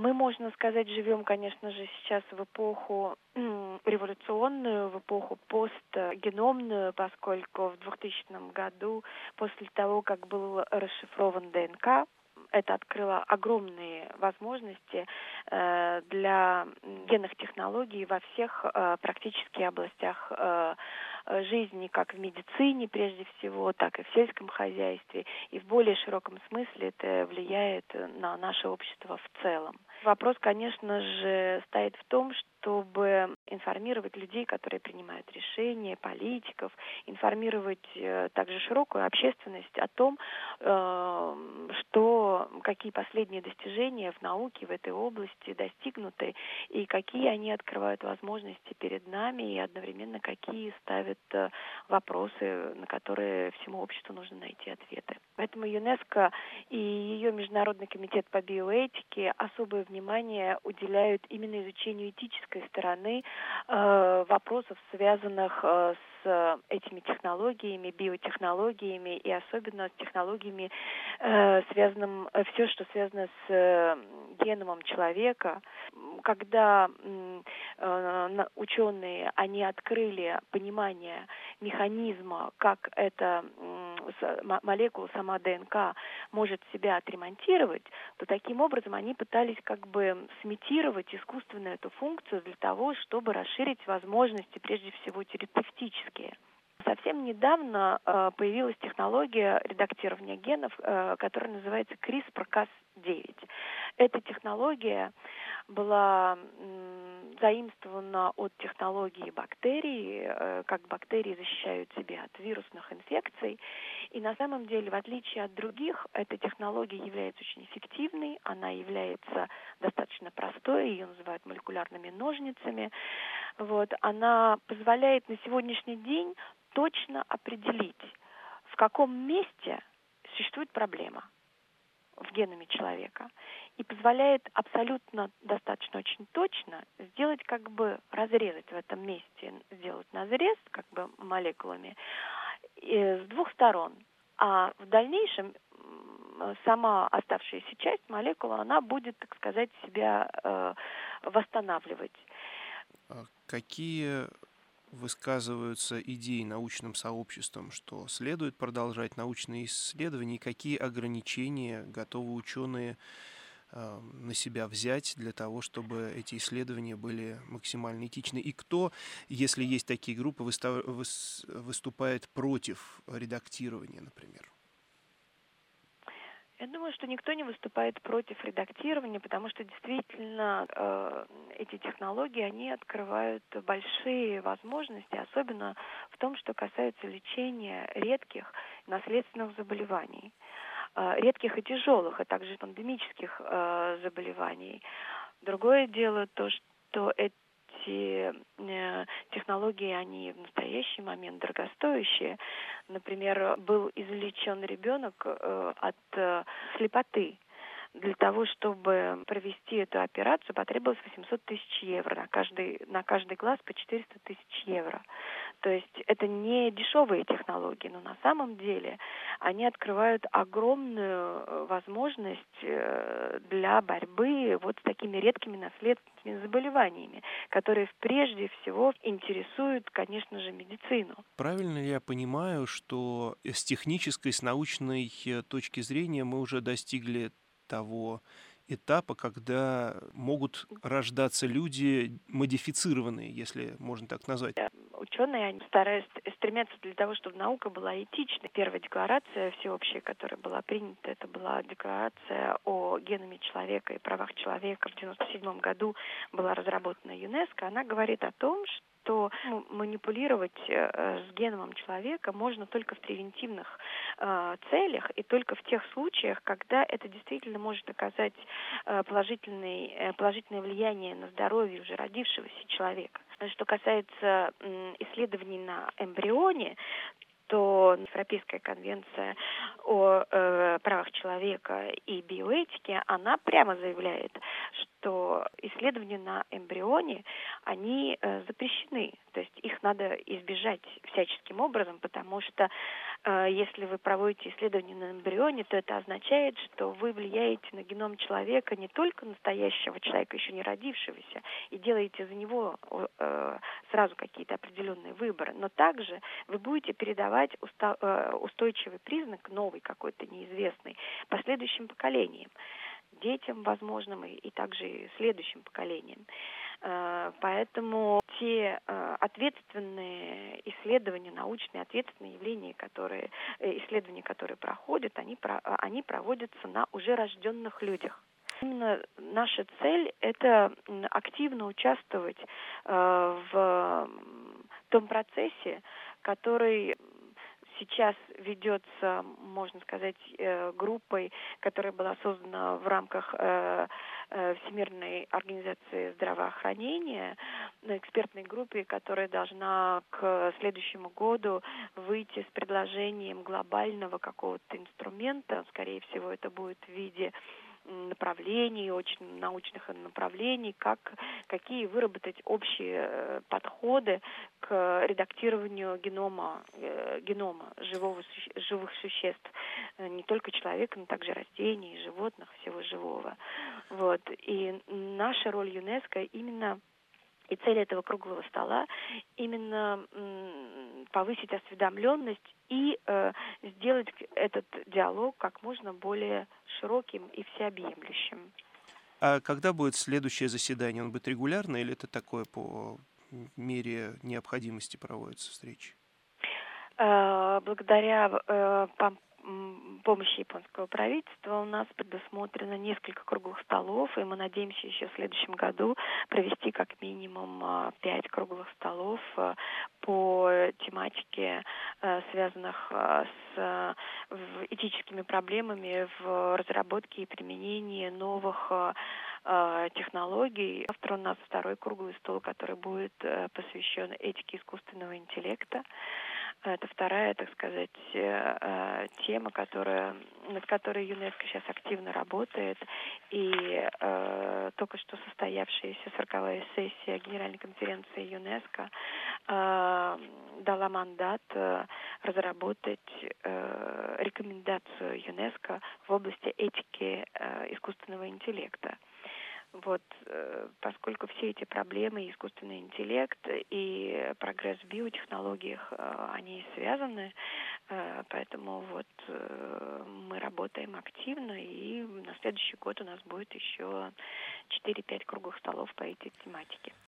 Мы, можно сказать, живем, конечно же, сейчас в эпоху революционную, в эпоху постгеномную, поскольку в 2000 году, после того, как был расшифрован ДНК, это открыло огромные возможности для генных технологий во всех практически областях жизни, как в медицине прежде всего, так и в сельском хозяйстве. И в более широком смысле это влияет на наше общество в целом. Вопрос, конечно же, стоит в том, чтобы информировать людей, которые принимают решения, политиков, информировать также широкую общественность о том, какие последние достижения в науке в этой области достигнуты и какие они открывают возможности перед нами и одновременно какие ставят вопросы, на которые всему обществу нужно найти ответы. Поэтому ЮНЕСКО и ее Международный комитет по биоэтике особое внимание уделяют именно изучению этической стороны вопросов, связанных с этими технологиями, биотехнологиями и особенно с технологиями, все, что связано с геномом человека. Когда ученые, они открыли понимание механизма, как эта молекула, сама ДНК, может себя отремонтировать, то таким образом они пытались как бы сымитировать искусственно эту функцию для того, чтобы расширить возможности, прежде всего, терапевтические. Совсем недавно появилась технология редактирования генов, которая называется CRISPR-Cas9. Эта технология была заимствована от технологии бактерий, как бактерии защищают себя от вирусных инфекций. И на самом деле, в отличие от других, эта технология является очень эффективной, она является достаточно простой, ее называют молекулярными ножницами. Она позволяет на сегодняшний день точно определить, в каком месте существует проблема в геноме человека, и позволяет абсолютно достаточно очень точно сделать разрезать в этом месте, сделать надрез молекулами с двух сторон. А в дальнейшем сама оставшаяся часть молекулы, она будет, так сказать, себя восстанавливать. Какие высказываются идеи научным сообществом, что следует продолжать научные исследования, и какие ограничения готовы ученые на себя взять для того, чтобы эти исследования были максимально этичны? И кто, если есть такие группы, выступает против редактирования, например? Я думаю, что никто не выступает против редактирования, потому что действительно эти технологии, они открывают большие возможности, особенно в том, что касается лечения редких наследственных заболеваний, редких и тяжелых, а также пандемических заболеваний. Другое дело то, что эти технологии, они в настоящий момент дорогостоящие. Например, был излечен ребенок от слепоты. Для того, чтобы провести эту операцию, потребовалось 800 тысяч евро. На каждый глаз по 400 тысяч евро. То есть это не дешевые технологии, но на самом деле они открывают огромную возможность для борьбы с такими редкими наследственными заболеваниями, которые прежде всего интересуют, конечно же, медицину. Правильно ли я понимаю, что с технической, с научной точки зрения мы уже достигли того этапа, когда могут рождаться люди модифицированные, если можно так назвать? Ученые, они стремятся для того, чтобы наука была этичной. Первая декларация всеобщая, которая была принята, это была декларация о геноме человека и правах человека. В 1997 году была разработана ЮНЕСКО. Она говорит о том, что манипулировать с геномом человека можно только в превентивных целях и только в тех случаях, когда это действительно может оказать положительное влияние на здоровье уже родившегося человека. Что касается исследований на эмбрионе, то Европейская конвенция о правах человека и биоэтике, она прямо заявляет, что исследования на эмбрионе, они запрещены. То есть их надо избежать всяческим образом, потому что если вы проводите исследования на эмбрионе, то это означает, что вы влияете на геном человека, не только настоящего человека, еще не родившегося, и делаете за него сразу какие-то определенные выборы, но также вы будете передавать устойчивый признак, новый какой-то неизвестный, последующим поколениям, детям возможным и также и следующим поколениям. Поэтому те ответственные исследования, научные ответственные исследования, которые проходят, они проводятся на уже рожденных людях. Именно наша цель – это активно участвовать в том процессе, который сейчас ведется, можно сказать, группой, которая была создана в рамках Всемирной организации здравоохранения, экспертной группе, которая должна к следующему году выйти с предложением глобального какого-то инструмента. Скорее всего, это будет в виде направлений, очень научных направлений, какие выработать общие подходы к редактированию генома живых существ, не только человека, но также растений, животных, всего живого. Вот. И наша роль ЮНЕСКО именно и цель этого круглого стола именно повысить осведомленность и сделать этот диалог как можно более широким и всеобъемлющим. А когда будет следующее заседание? Он будет регулярно или это такое по мере необходимости проводятся встречи? Благодаря помощи японского правительства у нас предусмотрено несколько круглых столов, и мы надеемся еще в следующем году провести как минимум 5 круглых столов по тематике, связанных с этическими проблемами в разработке и применении новых технологий. Завтра у нас второй круглый стол, который будет посвящен этике искусственного интеллекта. Это вторая, так сказать, тема, над которой ЮНЕСКО сейчас активно работает. И только что состоявшаяся 40-я сессия Генеральной конференции ЮНЕСКО дала мандат разработать рекомендацию ЮНЕСКО в области этики искусственного интеллекта. Вот, поскольку все эти проблемы, искусственный интеллект и прогресс в биотехнологиях, они связаны, поэтому вот мы работаем активно, и на следующий год у нас будет еще 4-5 круглых столов по этой тематике.